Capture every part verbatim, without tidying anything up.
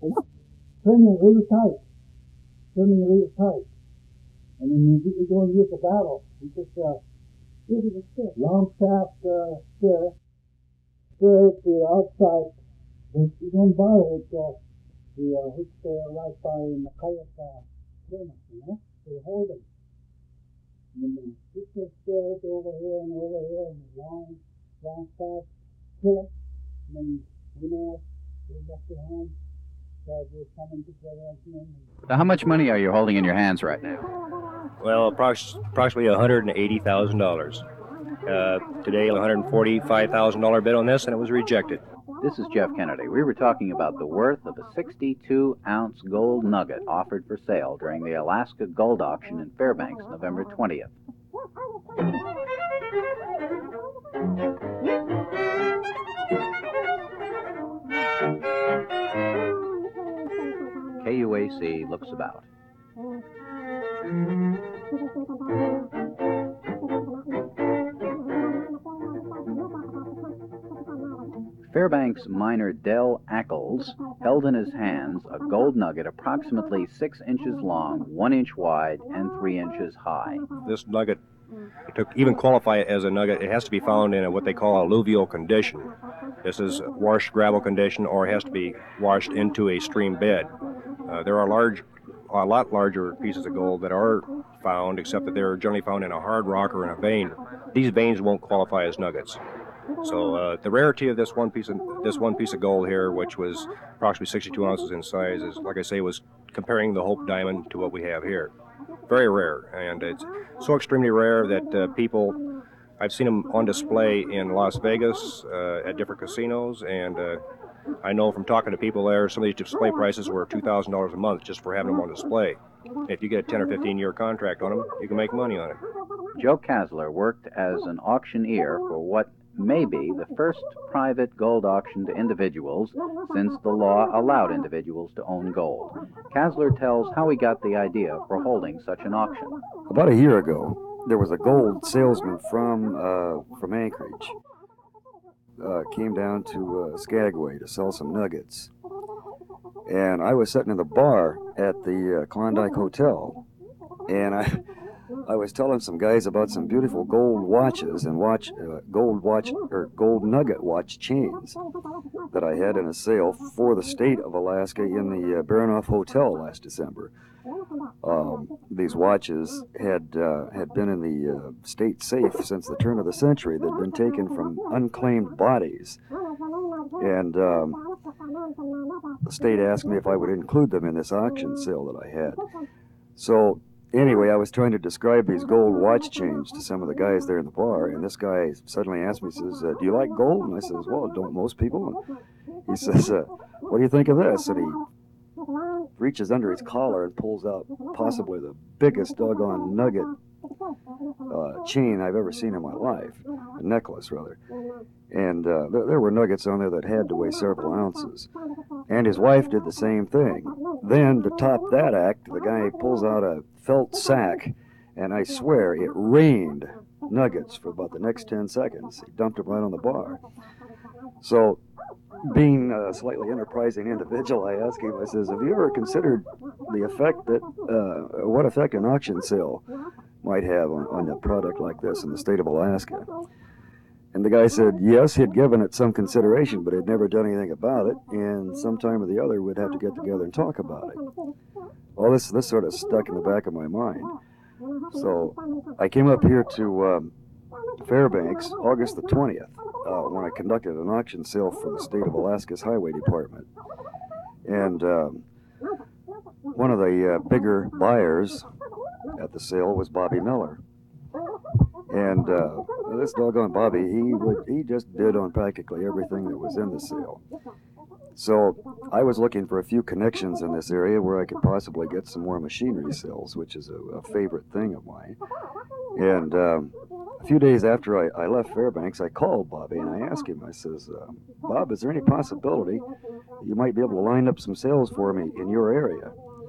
Turn it real tight. Turn it real tight. And then you get going to use the battle. You just uh, use it a stick. Long shaft uh, spear. Spear it to the outside. If you don't buy it, uh, the uh, which they are right by in the kayak uh, clinic, you know, they hold them. And then you just spear it over here and over here, and long, long shaft, kill it, and then you know, you left behind. Now, how much money are you holding in your hands right now? Well, approx- approximately one hundred eighty thousand dollars. Uh, today, one hundred forty-five thousand dollars bid on this, and it was rejected. This is Jeff Kennedy. We were talking about the worth of a sixty-two ounce gold nugget offered for sale during the Alaska Gold Auction in Fairbanks, November twentieth. K U A C looks about. Fairbanks miner Del Ackles held in his hands a gold nugget approximately six inches long, one inch wide, and three inches high. This nugget, to even qualify it as a nugget, it has to be found in a, what they call alluvial condition. This is washed gravel condition, or it has to be washed into a stream bed. Uh, there are large, a lot larger pieces of gold that are found, except that they're generally found in a hard rock or in a vein. These veins won't qualify as nuggets. So uh, the rarity of this one piece of this one piece of gold here, which was approximately sixty-two ounces in size, is, like I say, was comparing the Hope Diamond to what we have here. Very rare, and it's so extremely rare that uh, people, I've seen them on display in Las Vegas uh, at different casinos, and uh, I know from talking to people there, some of these display prices were two thousand dollars a month just for having them on display. If you get a ten or fifteen year contract on them, you can make money on it. Joe Kasler worked as an auctioneer for what may be the first private gold auction to individuals since the law allowed individuals to own gold. Kasler tells how he got the idea for holding such an auction. About a year ago, there was a gold salesman from uh, from Anchorage. Uh, came down to uh, Skagway to sell some nuggets. And I was sitting in the bar at the uh, Klondike Hotel, and I I was telling some guys about some beautiful gold watches and watch uh, gold watch or gold nugget watch chains that I had in a sale for the state of Alaska in the uh, Baranof Hotel last December. Um, these watches had uh, had been in the uh, state safe since the turn of the century. They'd been taken from unclaimed bodies, and um, the state asked me if I would include them in this auction sale that I had. So anyway, I was trying to describe these gold watch chains to some of the guys there in the bar, and this guy suddenly asked me, says, uh, do you like gold? And I says, well, don't most people? And he says, uh, what do you think of this? And he reaches under his collar and pulls out possibly the biggest doggone nugget uh, chain I've ever seen in my life, a necklace rather. And uh, there, there were nuggets on there that had to weigh several ounces. And his wife did the same thing. Then, to top that act, the guy pulls out a felt sack, and I swear it rained nuggets for about the next ten seconds. He dumped them right on the bar. So, being a slightly enterprising individual, I asked him, I says, have you ever considered the effect that, uh, what effect an auction sale might have on, on a product like this in the state of Alaska? And the guy said, yes, he'd given it some consideration, but had never done anything about it, and sometime or the other we'd have to get together and talk about it. Well, this, this sort of stuck in the back of my mind. So I came up here to um, Fairbanks August the twentieth, uh, when I conducted an auction sale for the state of Alaska's Highway Department. And um, one of the uh, bigger buyers at the sale was Bobby Miller. And uh, this doggone Bobby, he would he just bid on practically everything that was in the sale. So I was looking for a few connections in this area where I could possibly get some more machinery sales, which is a, a favorite thing of mine. And um, a few days after I, I left Fairbanks, I called Bobby and I asked him, I says, uh, Bob, is there any possibility you might be able to line up some sales for me in your area?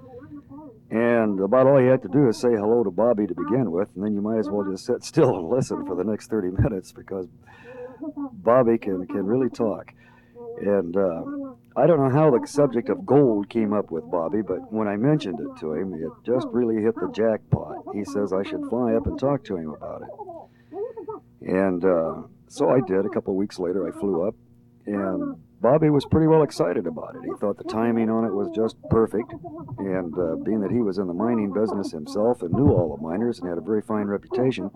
And about all you had to do is say hello to Bobby to begin with, and then you might as well just sit still and listen for the next thirty minutes, because Bobby can, can really talk. And uh, I don't know how the subject of gold came up with Bobby, but when I mentioned it to him, it just really hit the jackpot. He says I should fly up and talk to him about it. And uh, so I did. A couple of weeks later, I flew up, and Bobby was pretty well excited about it. He thought the timing on it was just perfect, and uh, being that he was in the mining business himself and knew all the miners and had a very fine reputation,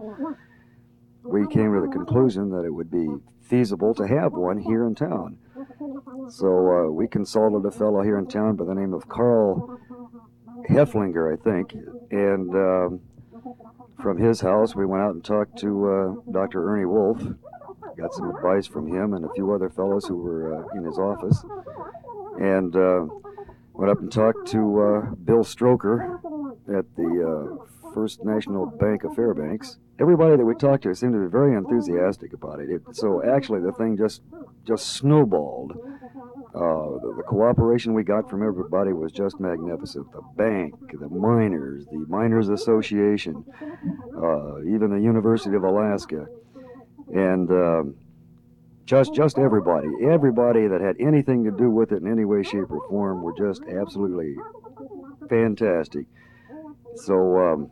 we came to the conclusion that it would be feasible to have one here in town. So uh, we consulted a fellow here in town by the name of Carl Heflinger, I think, and um, from his house we went out and talked to uh, Doctor Ernie Wolf, got some advice from him and a few other fellows who were uh, in his office, and uh, went up and talked to uh, Bill Stroker at the uh, First National Bank of Fairbanks. Everybody that we talked to seemed to be very enthusiastic about it. it so actually the thing just just snowballed. Uh, the, the cooperation we got from everybody was just magnificent. The bank, the miners, the Miners Association, uh, even the University of Alaska, and um, just just everybody. Everybody that had anything to do with it in any way, shape, or form were just absolutely fantastic. So um,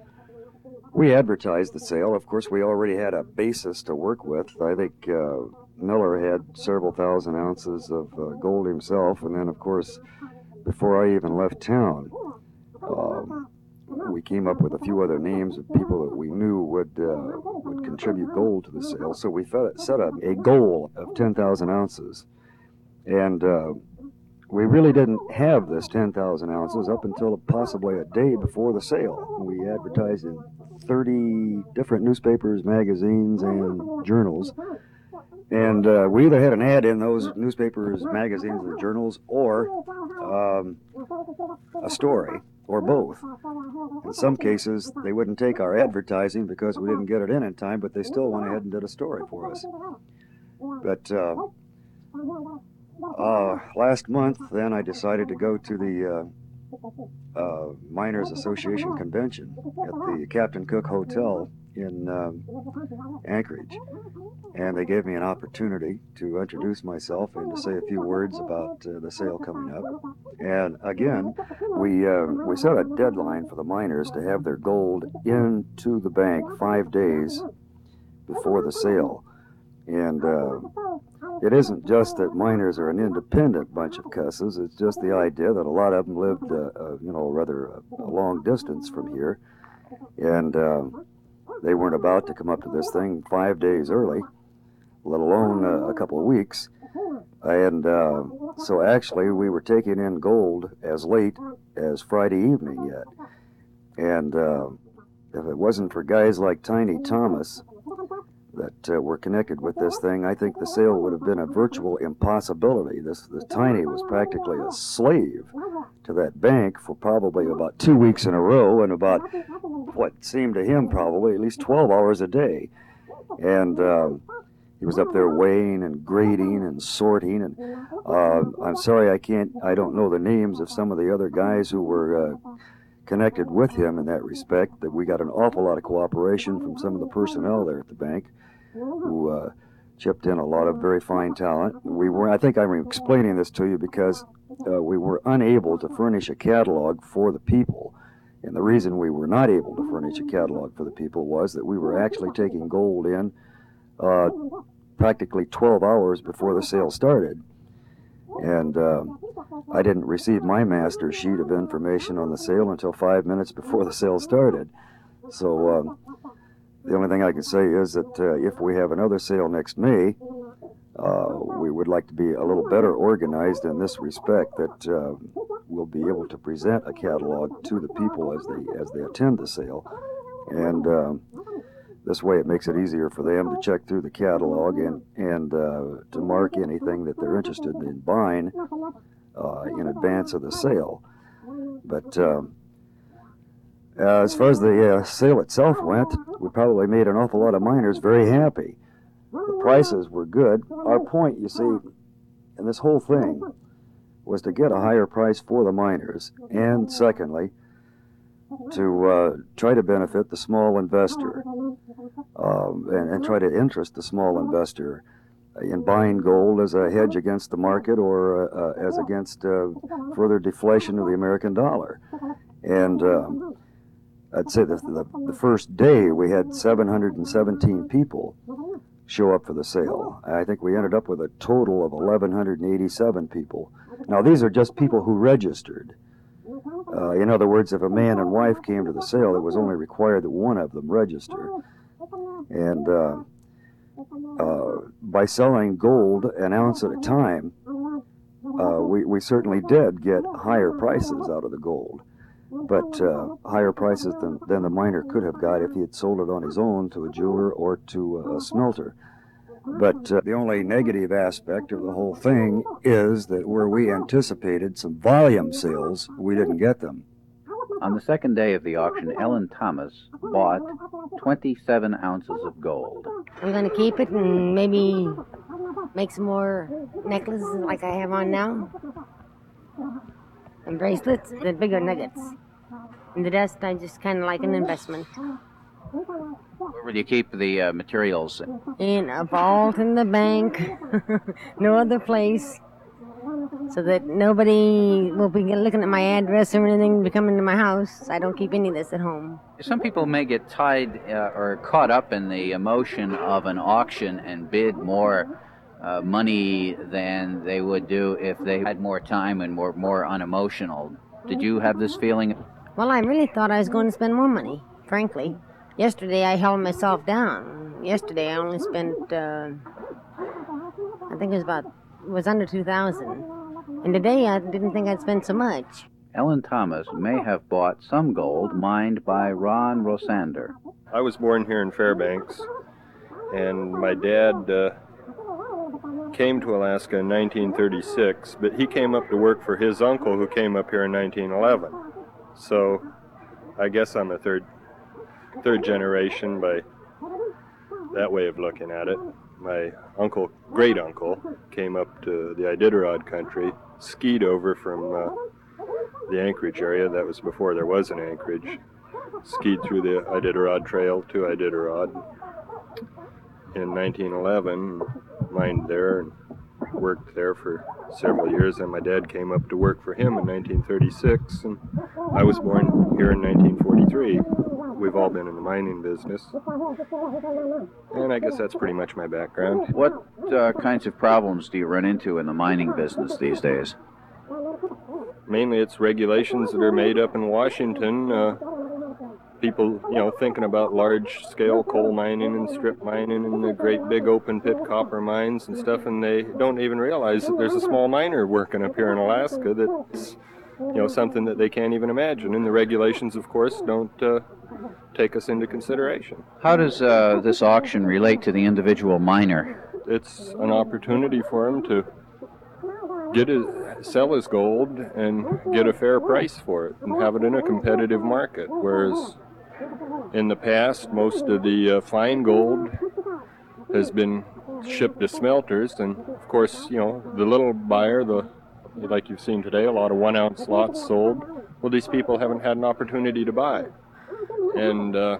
we advertised the sale. Of course, we already had a basis to work with. I think uh, Miller had several thousand ounces of uh, gold himself, and then, of course, before I even left town, uh, we came up with a few other names of people that we knew would uh, would contribute gold to the sale. So we set up a goal of ten thousand ounces, and uh, we really didn't have this ten thousand ounces up until possibly a day before the sale. We advertised in thirty different newspapers, magazines, and journals. And uh, we either had an ad in those newspapers, magazines, and journals, or um, a story, or both. In some cases, they wouldn't take our advertising because we didn't get it in in time, but they still went ahead and did a story for us. But uh, uh, last month, then, I decided to go to the uh, uh, Miners Association convention at the Captain Cook Hotel in um, Anchorage. And they gave me an opportunity to introduce myself and to say a few words about uh, the sale coming up. And again, we uh, we set a deadline for the miners to have their gold into the bank five days before the sale. And uh, it isn't just that miners are an independent bunch of cusses. It's just the idea that a lot of them lived, uh, uh, you know, rather a, a long distance from here, and uh, they weren't about to come up to this thing five days early, let alone uh, a couple of weeks. And uh, so actually we were taking in gold as late as Friday evening yet. And uh, if it wasn't for guys like Tiny Thomas that uh, were connected with this thing, I think the sale would have been a virtual impossibility. This, this Tiny was practically a slave to that bank for probably about two weeks in a row and about what seemed to him probably at least twelve hours a day. And uh, he was up there weighing and grading and sorting. And uh, I'm sorry I can't, I don't know the names of some of the other guys who were uh, connected with him in that respect, that we got an awful lot of cooperation from some of the personnel there at the bank who uh, chipped in a lot of very fine talent. We were, I think I'm explaining this to you because uh, we were unable to furnish a catalog for the people. And the reason we were not able to furnish a catalog for the people was that we were actually taking gold in uh, practically twelve hours before the sale started. And uh, I didn't receive my master sheet of information on the sale until five minutes before the sale started. So um, the only thing I can say is that uh, if we have another sale next May, uh, we would like to be a little better organized in this respect, that uh, we'll be able to present a catalog to the people as they as they attend the sale. And uh, this way it makes it easier for them to check through the catalog and, and uh, to mark anything that they're interested in buying uh, in advance of the sale. But uh, uh, as far as the uh, sale itself went, we probably made an awful lot of miners very happy. The prices were good. Our point, you see, in this whole thing was to get a higher price for the miners, and secondly, to uh, try to benefit the small investor um, and, and try to interest the small investor in buying gold as a hedge against the market or uh, uh, as against uh, further deflation of the American dollar. And um, I'd say that the, the first day we had seven hundred seventeen people show up for the sale. I think we ended up with a total of one thousand one hundred eighty-seven people. Now, these are just people who registered. Uh, in other words, if a man and wife came to the sale, it was only required that one of them register. And uh, uh, by selling gold an ounce at a time, uh, we, we certainly did get higher prices out of the gold. But uh, higher prices than, than the miner could have got if he had sold it on his own to a jeweler or to a smelter. But uh, the only negative aspect of the whole thing is that where we anticipated some volume sales, we didn't get them. On the second day of the auction, Ellen Thomas bought twenty-seven ounces of gold. I'm going to keep it and maybe make some more necklaces like I have on now. And bracelets, the bigger nuggets. And the rest, I just kind of like an investment. Where will you keep the uh, materials? In a vault in the bank, no other place, so that nobody will be looking at my address or anything to come into my house. I don't keep any of this at home. Some people may get tied uh, or caught up in the emotion of an auction and bid more uh, money than they would do if they had more time and were more unemotional. Did you have this feeling? Well, I really thought I was going to spend more money, frankly. Yesterday I held myself down. Yesterday I only spent, uh, I think it was about, it was under two thousand. And today I didn't think I'd spend so much. Ellen Thomas may have bought some gold mined by Ron Rosander. I was born here in Fairbanks, and my dad uh, came to Alaska in nineteen thirty-six, but he came up to work for his uncle who came up here in nineteen eleven. So I guess I'm a third third generation by that way of looking at it. My uncle, great uncle, came up to the Iditarod country, skied over from uh, the Anchorage area. That was before there was an Anchorage. Skied through the Iditarod Trail to Iditarod in nineteen eleven, mined there and worked there for several years. And my dad came up to work for him in nineteen thirty-six, and I was born here in nineteen forty-three. We've all been in the mining business, and I guess that's pretty much my background. What uh, kinds of problems do you run into in the mining business these days? Mainly it's regulations that are made up in Washington. Uh, people, you know, thinking about large-scale coal mining and strip mining and the great big open-pit copper mines and stuff, and they don't even realize that there's a small miner working up here in Alaska that's, you know, something that they can't even imagine. And the regulations, of course, don't uh, take us into consideration. How does uh, this auction relate to the individual miner? It's an opportunity for him to get his, sell his gold and get a fair price for it and have it in a competitive market, whereas in the past, most of the uh, fine gold has been shipped to smelters, and of course, you know, the little buyer, the like you've seen today, a lot of one-ounce lots sold. Well, these people haven't had an opportunity to buy. And uh,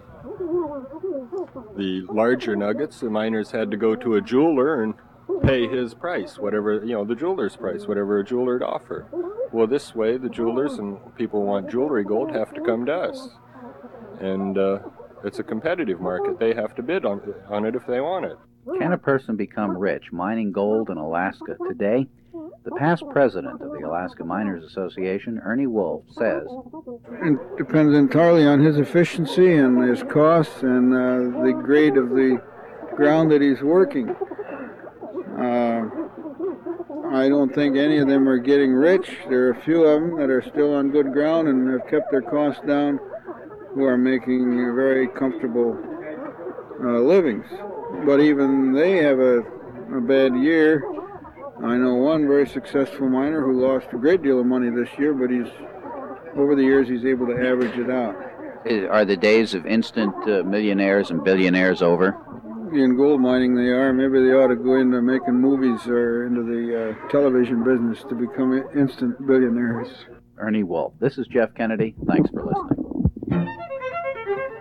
the larger nuggets, the miners had to go to a jeweler and pay his price, whatever, you know, the jeweler's price, whatever a jeweler would offer. Well, this way, the jewelers and people who want jewelry gold have to come to us. And uh, it's a competitive market. They have to bid on, on it if they want it. Can a person become rich mining gold in Alaska today? The past president of the Alaska Miners Association, Ernie Wolf, says, it depends entirely on his efficiency and his costs and uh, the grade of the ground that he's working. Uh, I don't think any of them are getting rich. There are a few of them that are still on good ground and have kept their costs down, who are making very comfortable uh, livings. But even they have a, a bad year. I know one very successful miner who lost a great deal of money this year, but he's over the years he's able to average it out. Are the days of instant uh, millionaires and billionaires over? In gold mining they are. Maybe they ought to go into making movies or into the uh, television business to become instant billionaires. Ernie Wolf. This is Jeff Kennedy. Thanks for listening.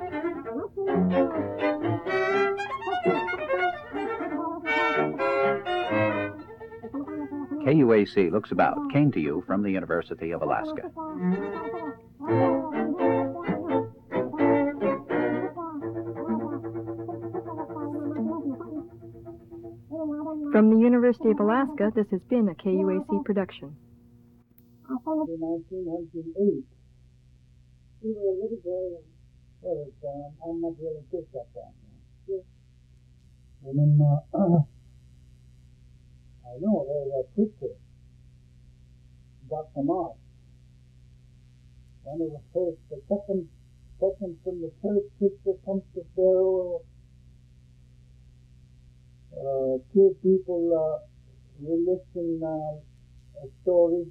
Thank you. K U A C Looks About came to you from the University of Alaska. From the University of Alaska, this has been a K U A C production. In nineteen oh eight, we were a little boy. Well, it's, um, I'm not really good at that. Yes. And then, uh, I know there's a preacher, Doctor Marsh. One of the first, the second, second from the church preacher comes to Pharaoh, uh, give people uh, religion uh, a story.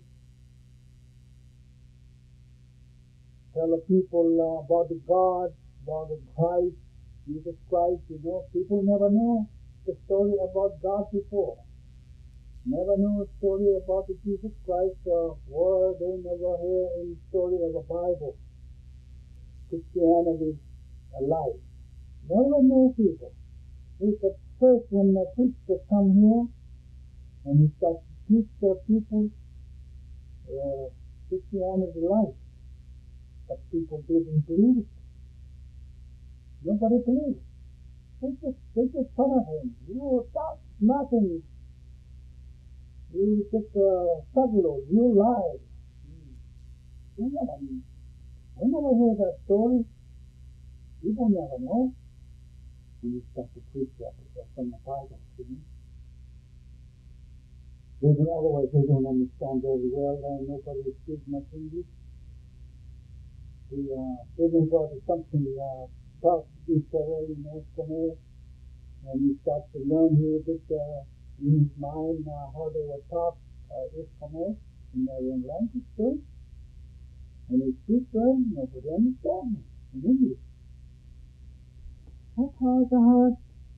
Tell the people uh, about the God, about the Christ, Jesus Christ, you know. People never know the story about God before. Never know a story about the Jesus Christ uh, or they never hear any story of the Bible, Christianity, alive. Never know people. It's the first when the preacher come here and he starts to teach the people uh, Christianity life. But people didn't believe it. Nobody believed. They just, they just fun of him. You talk nothing. You just uh, struggle. You lie. We never, we never hear that story. People never know when you start to preach that from the Bible. See? They don't, otherwise they don't understand very well. Uh, nobody speaks much English. The, uh, they may go to something, uh, talk to each other in Eskimo, and you start to learn a little bit uh, in his mind uh, how they would talk uh, Eskimo in their own language too. And they speak them, nobody understands in English. That's hard to hard.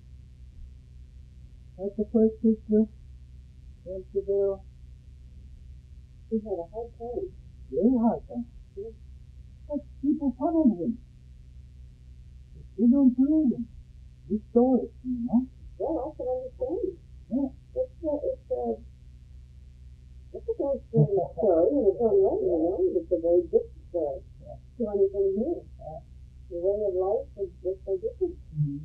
That's the first picture. Went to there. He had a hard time. Very hard time. Yeah. But people follow him. They don't believe him. This story, you know. Well, I can understand. Yeah. It's a, it's a, it's a very strange story, and it's only one, you know. It's a very different story Yeah. to anything here. Yeah. The way of life is just so different. Mm-hmm.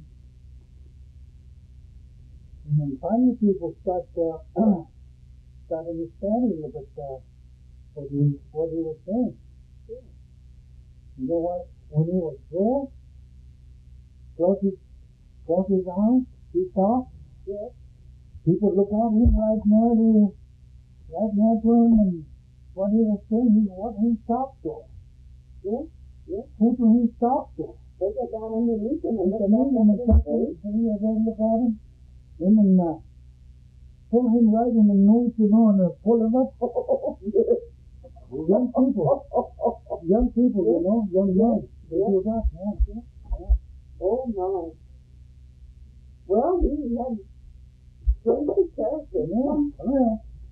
And then finally people start uh, start understanding a little bit uh, what he what he was saying. Yeah. You know what? When he was there, close his close his eyes, he saw. Yes. People look at him right now, they, right now to him, and what he was saying, he, what he talked to. Yes. Yes. Who do he talk to? They get down underneath him and Look look at him and back talk at his to face. him, and look at him, and then uh, pull him right in the nose, you know, and uh, pull him up. Oh, yes. Young people, young people, you know, young men, they Yeah. do that, yeah, yeah, yeah. Oh, my. Well, he had crazy character. Yeah, oh, yeah.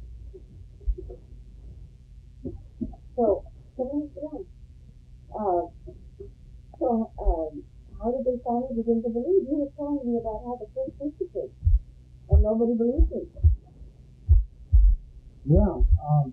So, come on, sit down. Uh, so, um, how did they finally begin to believe? You were telling me about how the first picture came, and nobody believed him. Yeah, um,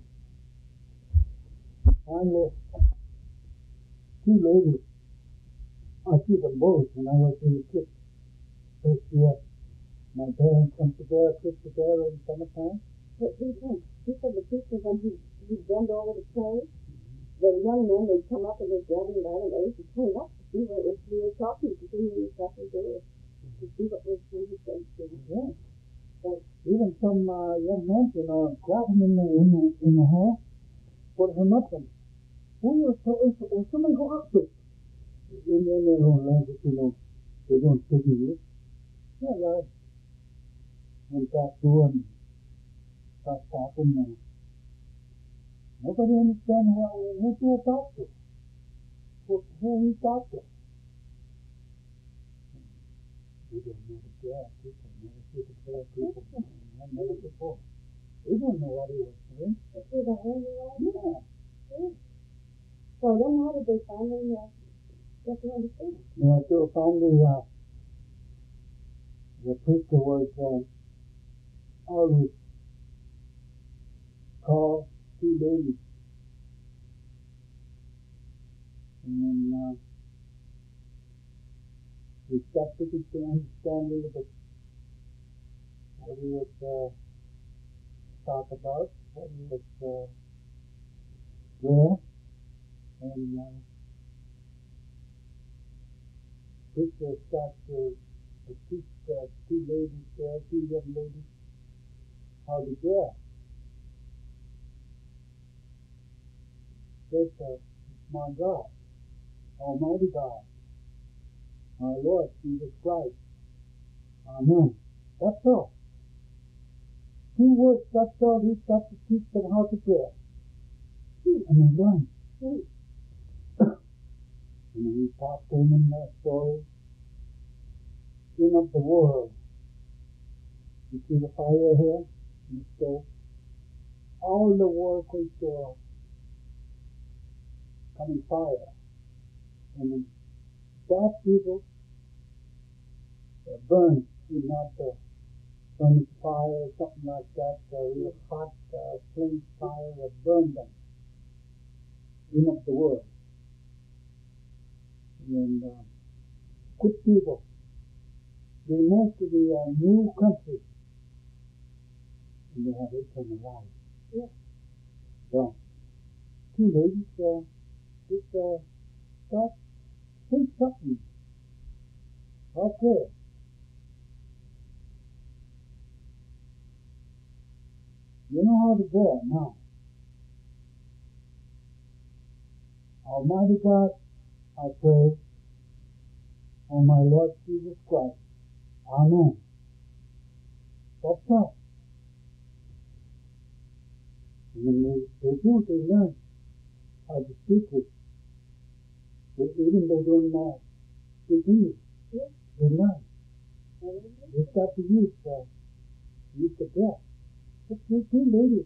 finally, two ladies, I see them both when I was in the kids. First year, my parents come together, sit together in summertime. But he said, he said the picture when he, he'd bend over to pray, the young men, they'd come up and they'd grab him by the nose and turn up to see what was he was talking to, see who he was talking to, to see what was he was saying to. Yeah. So, Even some uh, young men, you know, grab him in the, in the, in the hair, put him up, and who you so if, if somebody go up with in, in their own language, you know, they don't speak English. Yeah, right. Went back to and start talking, and nobody understands who, who to talk to, who, who he talked to. We don't know the prayer people, never see the prayer people, never before. We don't know what he was saying. to see the whole world. Yeah. Yeah. So then how did they finally uh, get to understand? Yeah, so finally, uh, the preacher was uh, always called two ladies. And uh, we started to understand a little bit what he was uh, talk about, what he was uh, there, and uh, preacher started to, to teach uh, two ladies there, two young ladies, how to pray. Says, uh, my God, Almighty God, our Lord Jesus Christ. Amen. That's all. Two words, that's all. He's got to teach them how to pray. And they learn. And he talked to them in that story. King of the world. You see the fire here in the stove? All the world could uh, come in fire. And then bad people uh, burn in that uh, furnace fire or something like that, uh, real hot uh, flame fire that burned them. King of the world. And uh, good people. They moved to the uh, new country. And they have eternal life. Yeah. So, two ladies uh, just uh, thought, think something. Okay. You know how to pray now. Almighty God, I pray, on my Lord Jesus Christ. Amen. That's all. And when they, they do, they learn how to speak it. They, even they don't know speak English. Yeah. They learn. They start to use, uh, use the breath. But two, two ladies,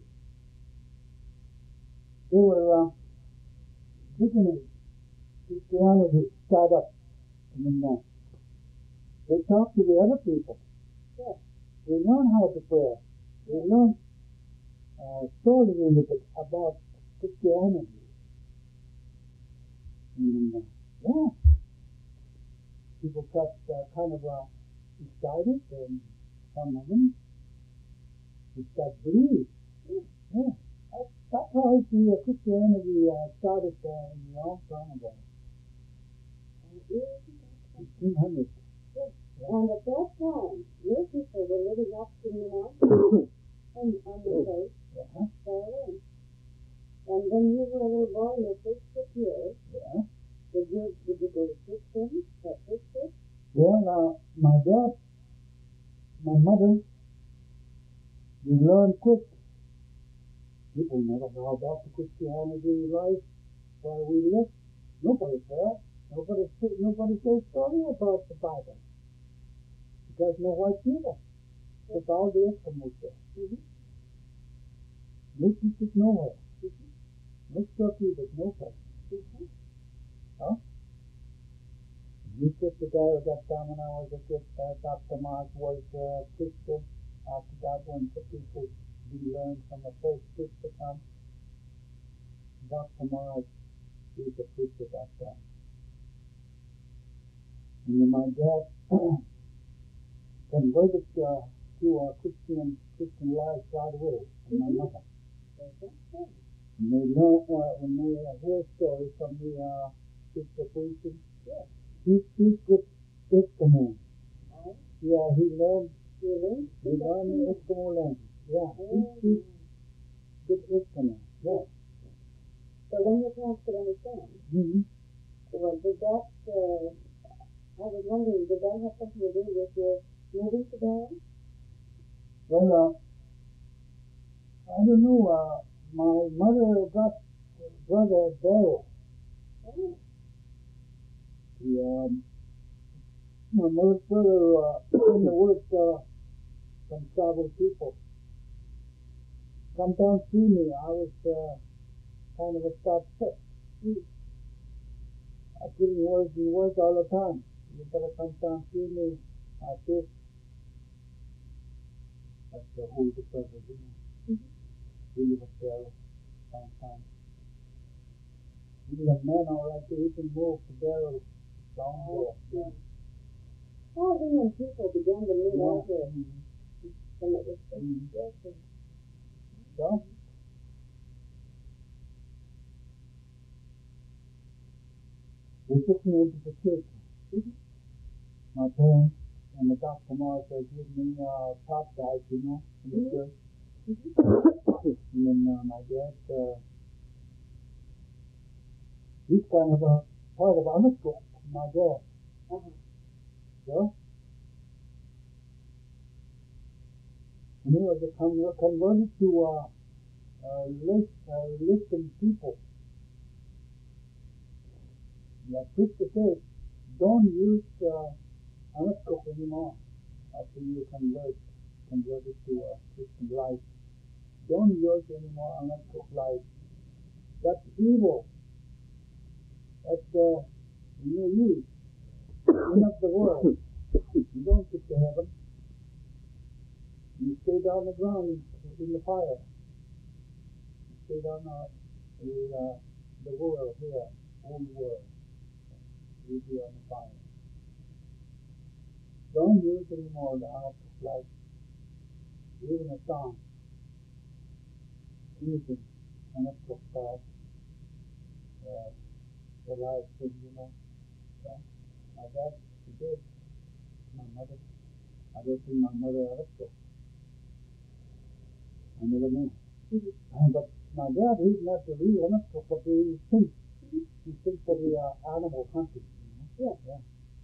they were uh, beginning Christianity start up. And then uh, they talk to the other people. Yeah. They learn how to pray. They learn uh, slowly a little bit about Christianity. And uh, yeah, people got uh, kind of uh, excited, and some of them just got believed. Yeah, yeah. That's, that's how the uh, Christianity uh, started uh, in a long time ago. fifteen hundred. Yes. And at that time, your people were living up in the mountains and on the coast, Yeah. far away. And when you were a little boy in your first six years, Yeah. did you, did you go to church then? That first church? Well, uh, my dad, my mother, we learned quick. People never know about the Christianity life where we live. Nobody's there. Nobody, nobody says story about the Bible. Because no white people. It's all the Eskimos there. Mm-hmm. No teachers nowhere. Mm-hmm. No storekeepers, no place. Mm-hmm. Huh? You took the guy at that time when I was a kid, uh, Doctor Mark was a Christian. After that, when the people we learned from the first Christian come, Doctor Mark is a preacher back then. And then my dad converted uh, to a Christian Christian life right away, and my mother. And they learn uh, when they uh, hear stories from the uh, sister preacher. Yeah. He speaks good Eskimo. Oh. Yeah, he learned. He learned. He learned the Eskimo language. Yeah, oh. He speaks good Eskimo. Yeah. So then your parents could understand. Mm-hmm. Well, did that? Uh, I was wondering, did that have something to do with your moving to Durham? Well, uh, I don't know. Uh, my mother got brother Darrell. Oh. He, um, my mother's brother uh, in the word uh, from tribal people. Come down see me. I was uh, kind of a start sick. I couldn't work and work all the time. You better come down see me. I did. That's the older brother, you know. Mm-hmm. We live up there sometime. We have men all right there. We can move to Barrow long ago. Yeah. Well, then when people began to move Yeah. out here, Mhm. then it was so Mhm. stressful. So, they took me into the church. My parents and the Doctor Martha gave me uh, top guys, you know, in the Mhm. church. Mm-hmm. And then uh, my dad, uh, he's kind of a part of our school, my dad. Uh-huh. So, and he was a con- converted to uh, uh, list, uh, listing people. Like Krista says, don't use uh, Anascope anymore after you convert, converted to a Christian life. Don't use anymore Anascope life. That's evil. That's the new use. You're not the world. You don't get to heaven. You stay down the ground in the fire. You stay down uh, the, uh, the world here, old world. You'll be on the fire. Don't use anymore the Anascope life. Even a song. Anything. Anascope uh, uh, the life thing, you know. So, my dad, he did. My mother, I don't think my mother ever took. I never knew. Mm-hmm. But my dad, he's not the real Anascope, but he thinks. Mm-hmm. He thinks for the uh, animal hunting. You know? Yeah. Yeah.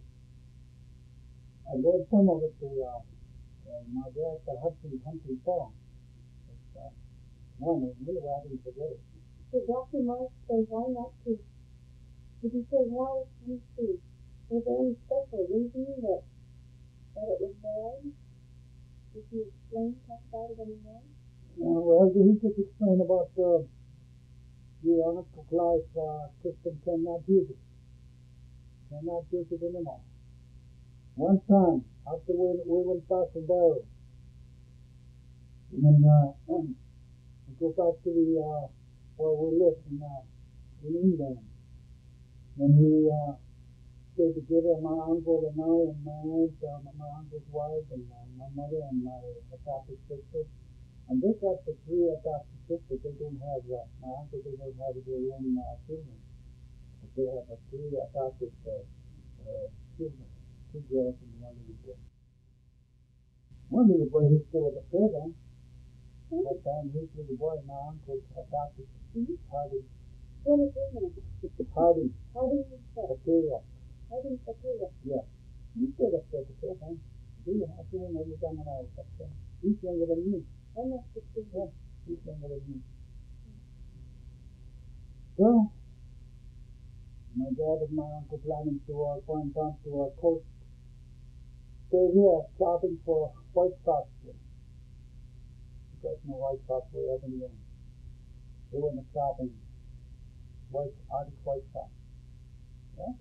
I read some of it, the, uh, uh, my dad's uh, hunting, hunting song. But, uh, no, no, really, I didn't forget it. Did Doctor Mark say why not to? Did he say why? Let me see. Was there any special reason that that it was bad? Did he explain, talk about it anymore? Uh, well, he just explained about uh, the Anascope life. Uh, Christian cannot use it. Cannot use it anymore. One time, after we, we went past the barrel, and then uh, we go back to the uh, where we lived in, uh, in England. Then we uh, stayed together, my uncle and I, and my aunt, uh, my uncle's wife, and uh, my mother, and my adopted sister. And they got the three adopted sisters. They don't have, uh, my uncle, they don't have their own uh, children. But they have uh, three adopted uh, uh, children, two girls and one little boy. One little boy, he's still at the fairground. That time, his little boy, my uncle adopted Mm-hmm. Hardy. What is his name? Hardy. Hardy Patera. Hardy Patera. Yeah. He's still up there at the fairground. He I see him every time when I was up there. He's younger than me. I must have seen Yeah, him. he's younger than me. So, my dad and my uncle planning to uh, find time to uh, coast. Stay here shopping for white socks. Because no white socks were ever in there. They went shopping white, Arctic white socks. Yeah?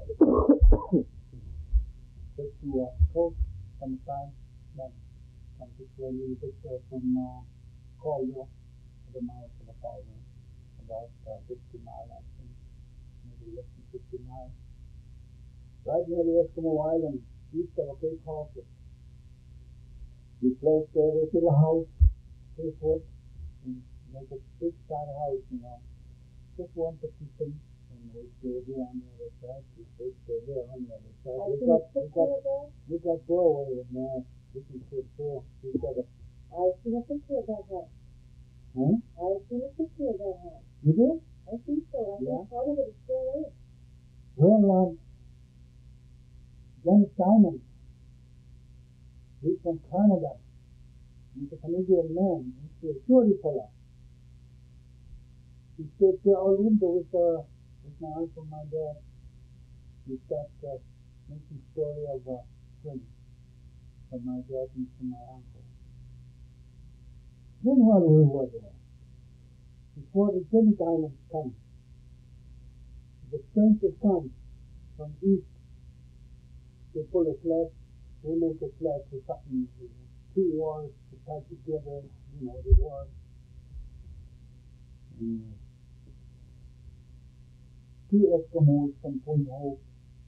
Just the uh, coast sometime, then come to a little bit uh, from uh, Caldwell, the miles of the Caldwell, about uh, fifty miles, I think, maybe less than fifty miles. Right near the Eskimo Island, east of a Cape Halter. We placed there, we built a house, three foot, and make a big side house, you know, just one partition, and we stay here on the other side, we stay here on the other side. I We see got, a we picture got, of that. we got doorway in there, we can put through, we got a, I see a picture of that house. huh? I see a picture of that house. You did? I think so. I Yeah. think part of it is still there. Well, um, Dennis Diamond, he's from Canada. He's a Canadian man. He's a security fella. He stayed there all winter with, uh, with my uncle and my dad. He got uh, making story of uh, twins from my dad and from my uncle. Then while we were there, before the Dennis Islands come, the strangers come from east. They pull a flag, they make a flag for something, two wars to tie together, you know, the war. the two Eskimos from Point Hope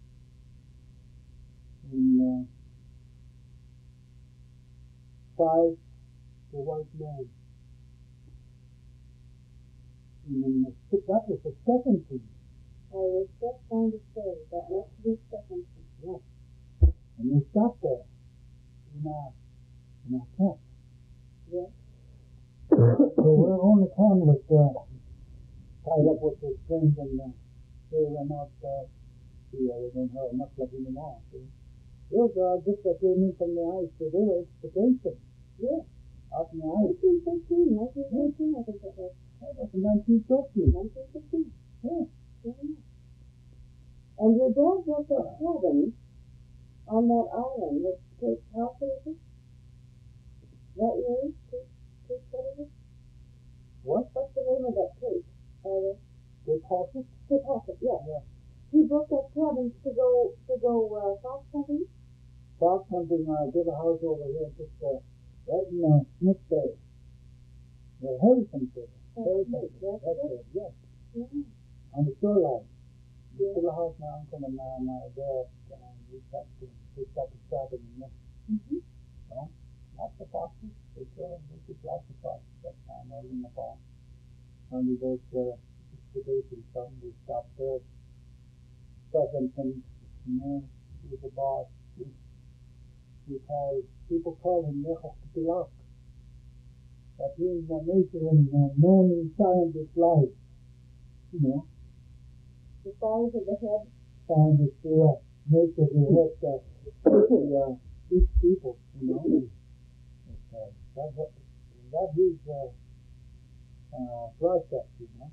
and uh, five the white men. And then the, that was the second team. I was just going to say, that must be second. Yeah. And they stopped there in our, in our camp. Yes. So we're on the canvas uh, tied up with the strings, and uh, they ran out uh, here. They don't have enough plug anymore. See? Those are just that came in from the ice, so they were expectation. Yes. Out in the ice. nineteen fifteen, nineteen fifteen, I think that was. That was in nineteen fifteen. nineteen fifteen. Yeah. Yeah. And your dad built that cabin on that island, that Cape, how is it? That yours? Cape, Cape, what is it? What? What's the name of that cape? Uh, Cape Hawkins? Cape Hawkins, yeah. Yeah. He built that cabin to go, to go, uh, fox hunting? Fox hunting, I uh, did a house over here, just, uh, right in, uh, Smith Bay. The Harrison Bay. Harrison Bay. That's That's it. it, yes. Yeah. On the shoreline. Yeah. Still a house, my uncle and my, my dad, uh, we got to, we got to start in there. Mm-hmm. So, lots of foxes. They kill them, they took lots of foxes that time early in the fall. Only those, uh, excavations, something, we stopped there. Stevenson, you know, he was the boss. We, we call, people call him Nechok Tilak. That means a nature and uh, man in scientist life. You know. The size of the head. Scientist, yeah. Nature the head, uh, uh, each people, you know. But, uh, that, that, that is, uh, uh, process, you know.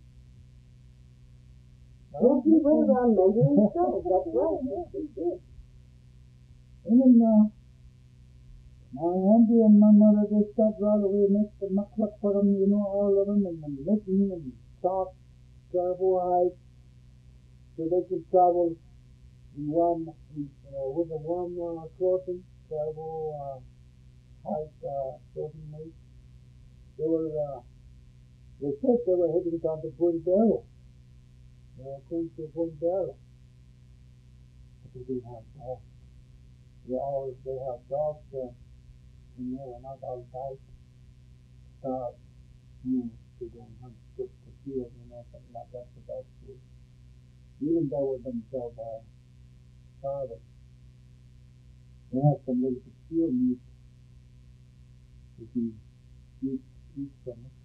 Yes, he went around measuring stones. That's right. Yes, he did. And then, uh, my auntie and my mother, they started right away, make the muklak for them, you know, all of them, and then making and socks, travel high, so they could travel in warm, uh, with a warm uh, clothing, travel uh, high uh, clothing made. They were, uh, they said they were heading down to Point Barrow. They were going to Point Barrow. But they didn't have dogs. They always, they have dogs uh, in there, and not all tight. Uh, hmm, they don't hunt good to kill, you know, something like that for dogs too. Even though with themselves uh, starving. They have some little steel meat to be eat, eat from it.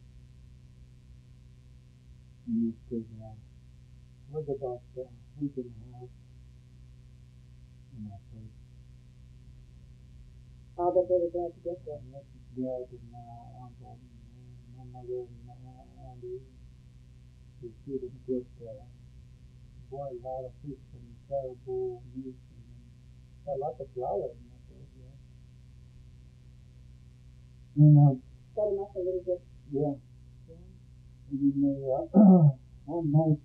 And it could, uh, was about uh, we can have in that place. How that they were glad to get there. Yes, dad and uh, uncle and my mother and uh, Andy. We feed them good, uh, boiled a lot of fish and caribou meat and a lot of flour in that place, yeah. And, uh, Set him up a little bit. yeah. And then they, uh, one night,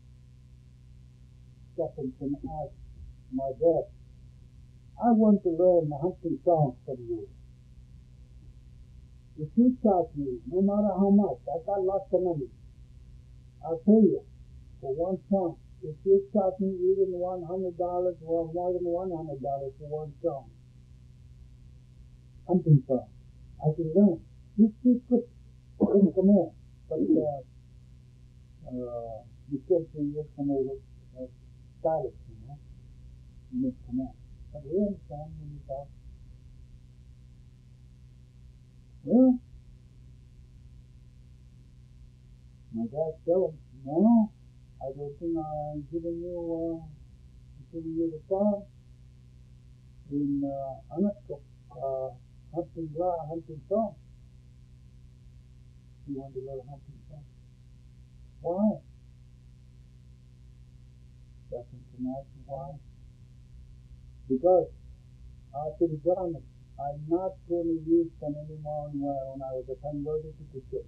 Stephenson asked my dad, I want to learn the hunting songs from you. If you charge me, no matter how much, I got lots of money, I'll pay you for one song. If you charge me even one hundred dollars or more than one hundred dollars for one song, hunting song, I can learn. You speak good, come on. But uh, uh, you can't say yes, come over, uh, stylish, you know. You need come on. But we understand when you talk. Well, my dad told him, no, I don't think I'm giving you, uh, I'm giving you the song in, uh, Anatko, uh, hunting law, hunting song. You want to learn hunting song? Why? Doesn't ask why. Because I can promise I'm not going to use them anymore when I was a converted to the church.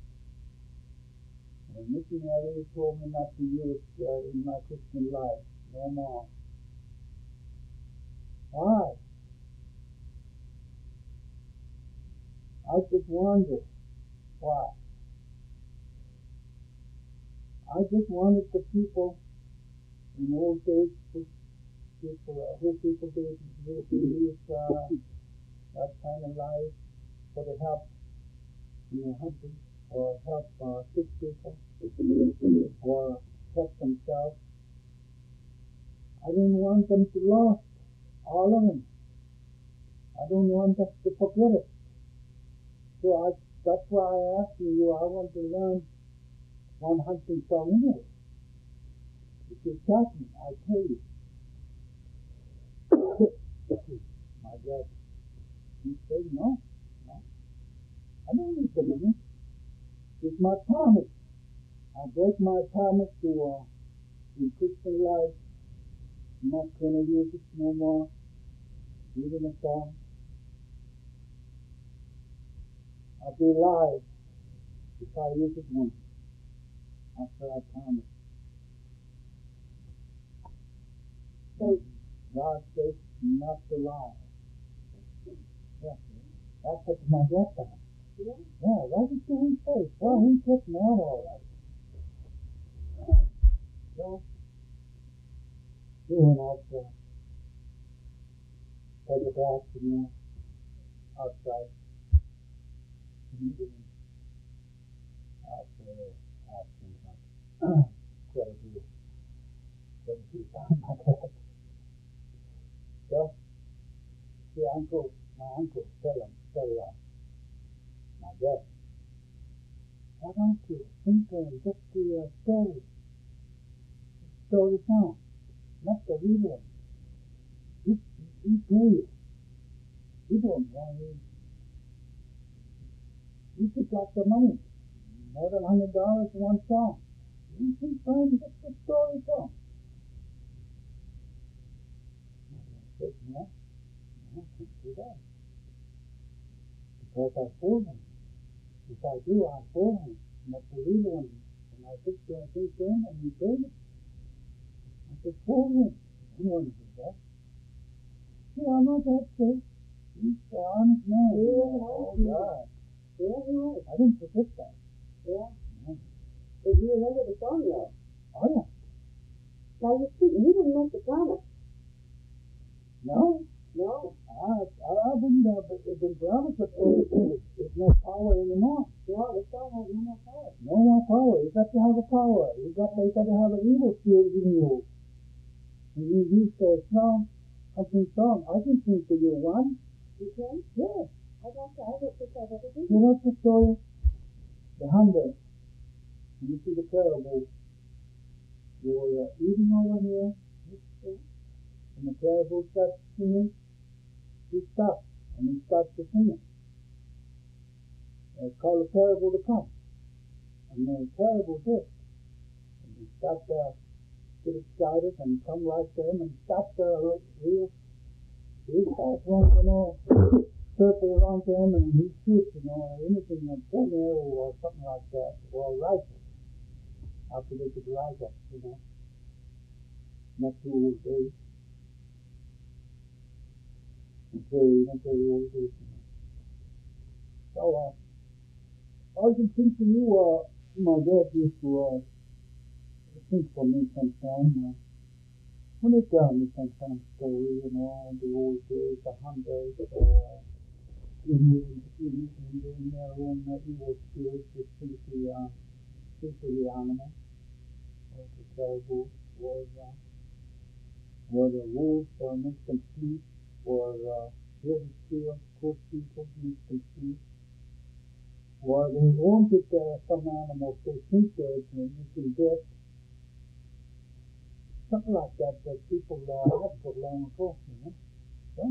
The missionary told me not to use uh, in my Christian life no more. Why? I just wonder why. I just wanted the people in old days, who people, uh, who people did, who live uh, that kind of life for the help in their hunting, or help uh, sick people, or help themselves. I don't want them to lose all of them. I don't want them to forget it. So I, that's why I asked you, I want to learn one hunting song anyway. If you catch me, I tell you. My dad, he said, no, no, I don't need the money. It's my promise. I break my promise to uh, in Christian life. I'm not going to use it no more. Even a song. I'll be alive if I use it once. After I promise. So God says not to lie. Yeah. That's what my dad found. Yeah, yeah, right into his face. Well, he took mad all right. So, we went out to take a bath in there, outside. And he didn't ask me, ask him something. Quite a few. Quite a few times like that. So, see, uncle, my uncle, tell him, tell uh, my dad, why don't you think of just the uh, story? Story song, not the real one. He, he tell you. You don't want to. You took out the money, more than a hundred dollars for one song. You can find just the story song. I said, no, no, I can't do that. Because I fooled him. If I do, I fool him. Not the real one. And I took the thing to him and he paid it. I said, fool him. I don't want to do that. Yeah, I'm not that sick. He's an honest man. Yeah, oh, God. Yeah, he was. I didn't forget that. Yeah. Yeah. But you remember the song, though? Oh, yeah. Now, you see, you didn't make the promise. No? No. I, I, I wouldn't have been promised, but there's no power anymore. No, the song has no more power. No more power. You got to have a power. You got to, you got to have an evil spirit in you. And you use the song, I can song. I can sing to you one. You can? Yeah. I don't I don't think I've ever seen it. You know the story? The hunger. You see the caribou. They were uh, eating over here. And the caribou started singing. He stopped. And he started to sing it. They called the caribou to come. And the caribou did. And he started to get excited and come right to him and stop the real. He starts running, you know, circle around to him and he shoots, you know, anything, a gun arrow or something like that, or a rifle. After they could rise up, you know. Not too old days. Very, not very old days, you know. So, uh, I can think to you, uh, my dad used to, uh, think for me sometime, uh, when they tell me sometimes story, you know, the old days, the hunters, uh, in, in, in, in their own uh, evil spirits, they think the, uh, think of the animal, or the caribou, or, uh, or the wolves, or make them sleep, or, uh, hear the spirit, court people, make them sleep, or they wanted uh, some animals, they think they're making death. Something like that that people uh, had for long ago, you know. So,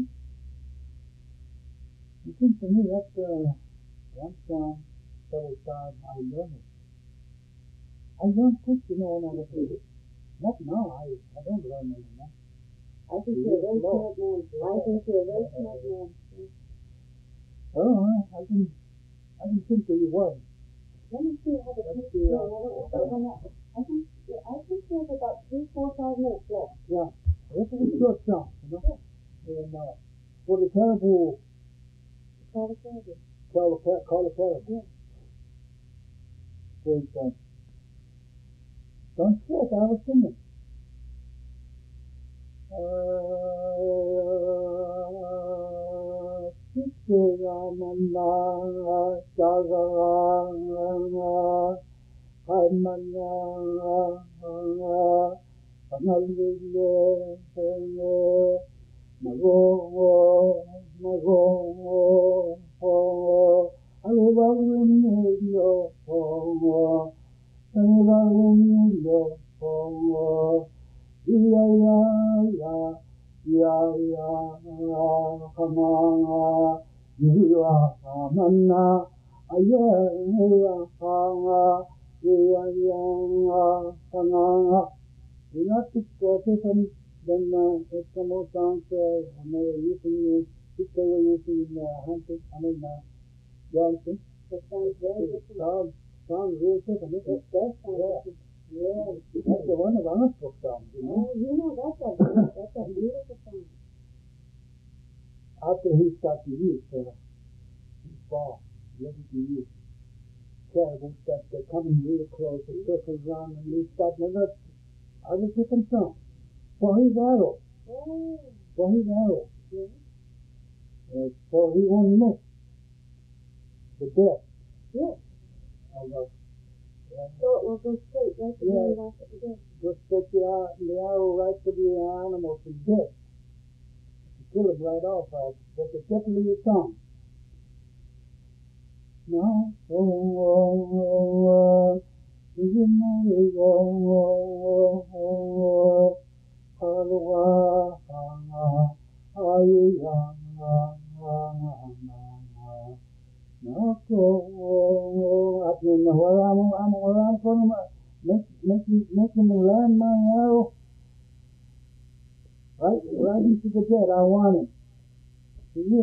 it seems to me that uh, one time, several times, I learned it. I learned quick, you know, when I was a kid. Not now, I, I don't learn anymore. I think you're a very smart man. I think you're a very smart man. Oh, I can, I can think that you was. Let me see how the Let's picture see, is. uh, I think, I think there's about three, four, five minutes left. Yeah, this is a short song, you know. And uh, for the caribou, Call the caribou. call the, car- call the caribou. Yeah. Says, uh, Don't sweat, I was singing. Yeah, yeah, yeah, yeah, yeah, come on, you are Manna, yeah, yeah, yeah, yeah, come on. You know, to Stephen, then uh, some more songs, uh, and they were using, uh, they were using uh, Hunter, I mean, uh, Johnson. That sounds very different. Sounds, sounds real different, isn't it? It does sound different. Yeah, that's the one of our book songs, you know. Oh, you know, that's a, that's a beautiful song. After he got to use uh, his ball, ready to use, Caribou started uh, coming real close, it circles around, and he started another, other different song. For his arrow. Oh. For his arrow. Yeah. Uh, so he won't miss the death. Yeah. Of a, yeah. So it will go straight right to yeah. the last of the death. Go straight the, the arrow right to the animal to death. To kill him right off. Uh, that's exactly the song. No. Oh, oh, oh, oh. Is it not? Oh, oh, oh, oh. Halwa, ah, ay, ah, ah, ah, Nako, I mean, where I'm, I'm, where I'm from, make, make, make him land my arrow right, right into the dead. I want him. You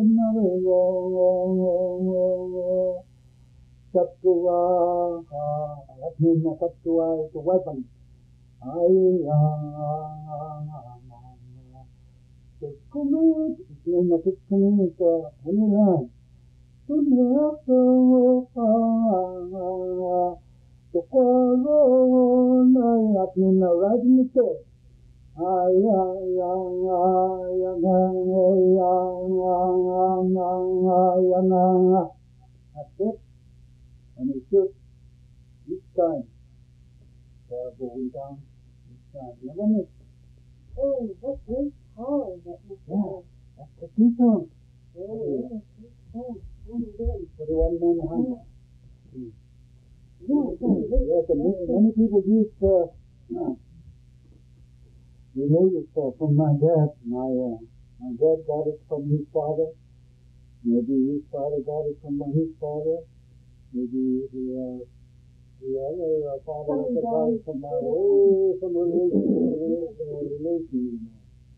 know, Satua, that means Satua is a weapon. Ay, the commit, it's in the fifth commit, when you learn. To never, the corona, that means right in the chest. Ay, ay, ay, ay, ay, that's it. And he shoot each time. Uh, going down each time. Never miss. Oh, what great power that must be. Yeah, that's the key song. Oh, yeah, great power. Oh, my God. For the one man behind. Yeah, yeah, so many, many people used uh, uh, related uh, from my dad. My uh, my dad got it from his father. Maybe his father got it from his father. Maybe the uh, the other uh, father got it from my way from relation relation.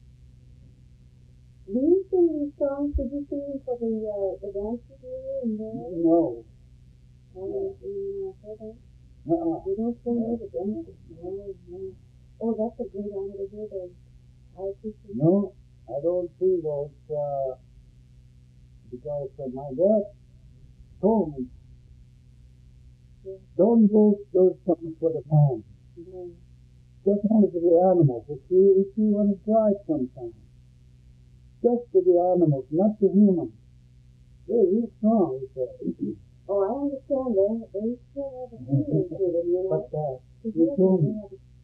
Do you sing these songs? Did you sing them for the uh, the dance studio in there? No. Oh, in uh, Fairbanks? Uh-uh. You don't sing no. The dance? No, no. Oh, that's a great honor to hear those. I appreciate No, I don't sing those uh, because uh, my dad told me, yeah. Don't use those songs for the man. Yeah. Just only for the animals. If you, if you want to try it sometime. Just to the animals, not to humans. They're real strong. Oh, I understand. They, they still have a feeling to them, you know. But uh, he told me.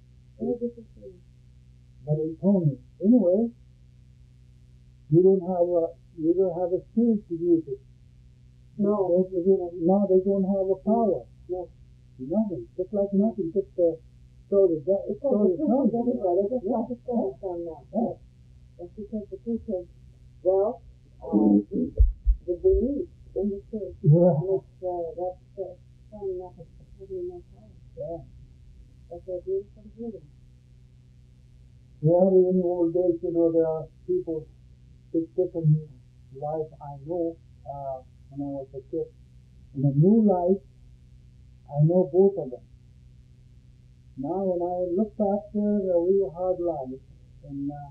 But he told me, anyway, you don't have a, you don't have a spirit to use it. No. They, they, no, they don't have a power. No. Nothing. Just like nothing. Just uh, so the it's so the tongue. They just have to stand from that. Yeah. That's because the church has, well, um, the belief in the church. Yeah. Makes uh, that uh, son not having no power. Yeah. But they're beautiful healing. Yeah, in the old days, you know, there are people with different life. I know uh, when I was a kid. In a new life, I know both of them. Now, when I look back there, a real hard life, and uh,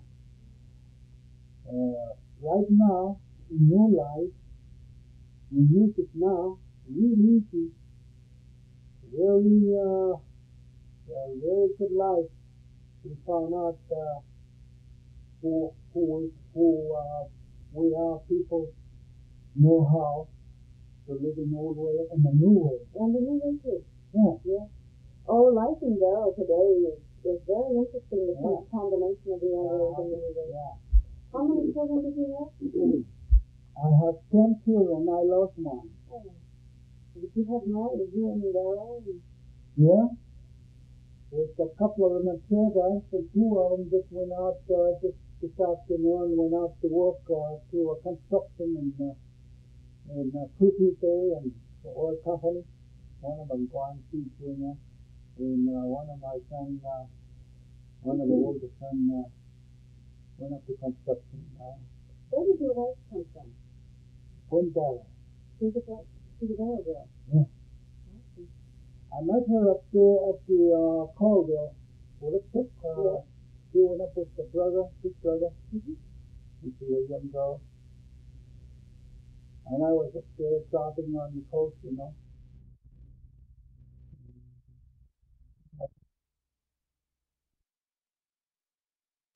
uh, right now, in new life, we use it now, real easy, very uh, a very good life. We found out uh, who who who uh, we are. People know how to live in the old way and the new way. And the new way too. Yeah. Yeah. Oh, life in Barrow today is, is very interesting, the Yeah. combination of the old ways and the new ways. Yeah. How many children did you have? I have ten children. I lost one. Oh. Did you have more? Did you in Barrow? Yeah. There's a couple of them at paradise, and two of them just went out uh, just this afternoon. Went out to work uh, to a construction in uh, in uh, Kutu Bay and the oil company. One of them Guan Xi Junior and uh, one of my son, uh, one of the older son, uh, went up to construction. Uh, Where did your wife come from? Twin Barrow. She's a, she's a Barrow girl. Yeah. I met her up there at the uh, Colville. Well, it took, uh, Yeah. she went up with the brother, his brother, Mm-hmm. and she was a young girl. And I was up there dropping on the coast, you know.